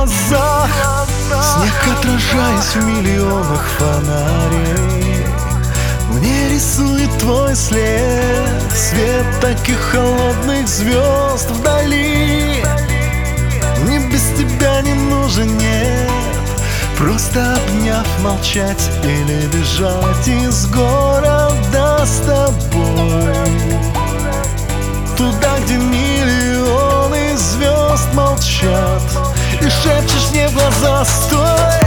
глазах, снег отражаясь в миллионах фонарей, мне рисует твой след, свет таких холодных звезд вдали. Мне без тебя не нужен, нет, просто обняв молчать или бежать из города с тобой, туда, где миллионы звезд молчат, и шепчешь мне в глаза: стой!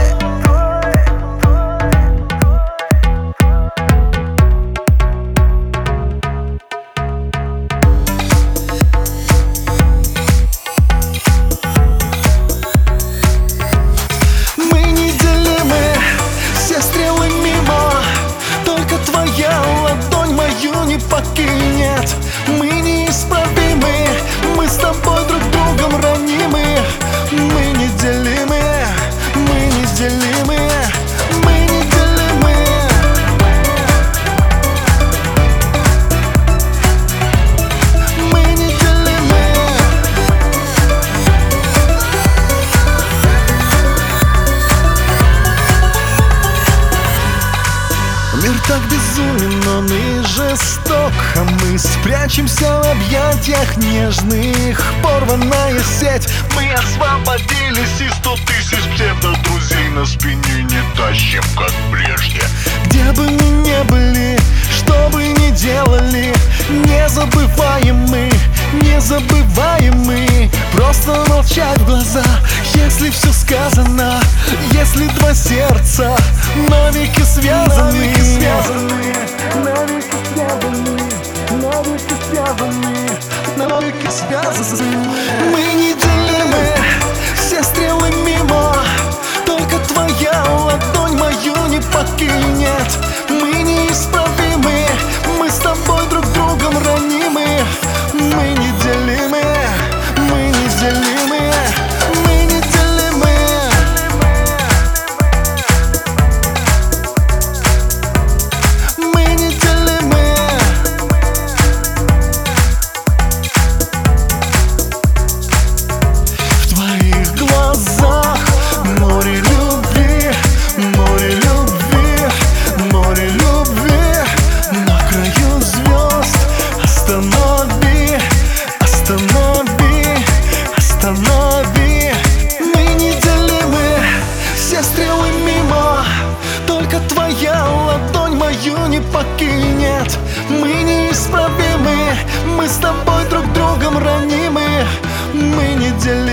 Ладонь мою не покинет. Мы неисправимы, мы с тобой друг другом ранимы. Мы неделимы, мы неделимы, мы неделимы. Мы неделимы. Мир так безумен, он и жесток, а мы спрячемся в объятиях нежных. Порванная сеть, мы освободились, и 100 тысяч псевдо-друзей на спине не тащим, как прежде. Где бы мы ни были, что бы ни делали, не забываем мы, не забываем мы. Просто молчать в глаза, если все сказано, если два сердца навеки связаны. Навеки связаны, навеки связаны, навеки связаны. Мы неделимы, все стрелы мимо, только твоя ладонь мою не покинет. Мы неисправимы, мы с тобой друг другом ранимы. Мы неделимы, мы неделимы, мы неделимы. Мы неделимы. В твоих глазах море любви, море любви, море любви. На краю звезд останови, останови, останови. Мы неделимы, все стрелы мимо, только твоя ладонь мою не покинет. Мы неисправимы, мы с тобой друг другом ранимы. Мы неделимы.